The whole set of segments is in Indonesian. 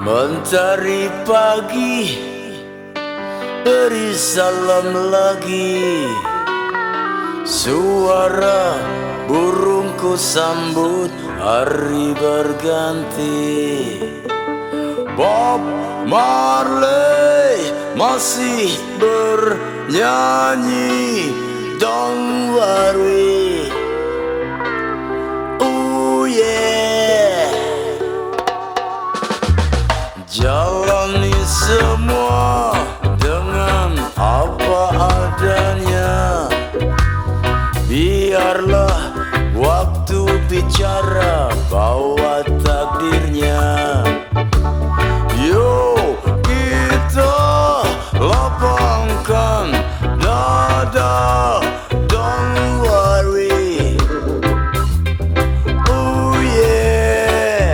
Mentari pagi, beri salam lagi. Suara burungku sambut hari berganti. Bob Marley masih bernyanyi. Don't worry, oh yeah. Jalani semua dengan apa adanya. Biarlah waktu bicara bawa takdirnya. Yo, kita lapangkan dada. Don't worry, oh yeah.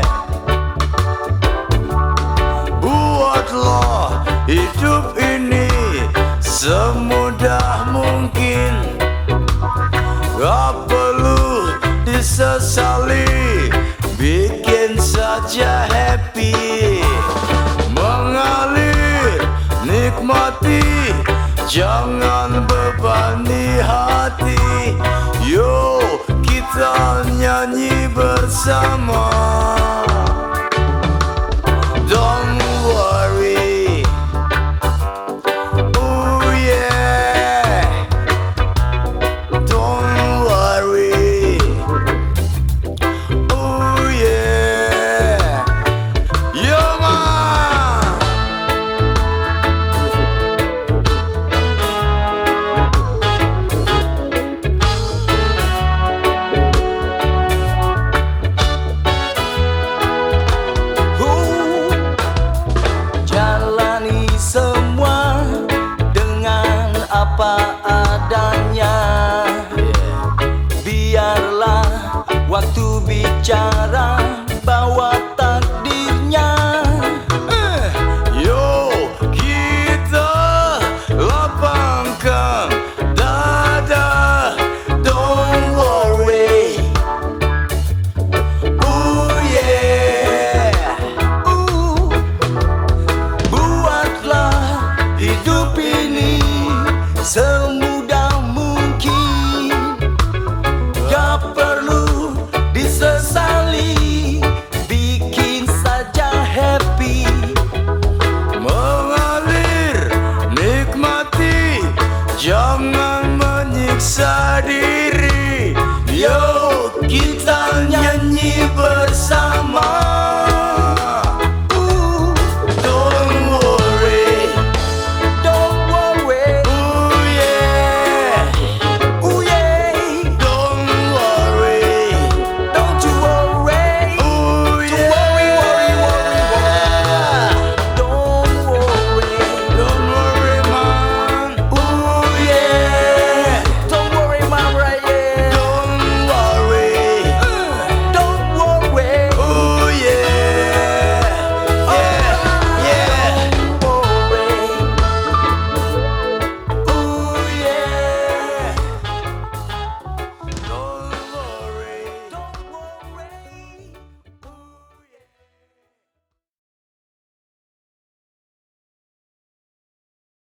Buatlah hidup ini semudah mungkin. Gak perlu disesali, bikin saja happy. Mengalir, nikmati, jangan bebani hati. Yo, kita nyanyi bersama. Don't worry, oh yeah. Don't worry, oh yeah. Yo man. Jalani semua dengan apa adanya. Biarlah waktu bicara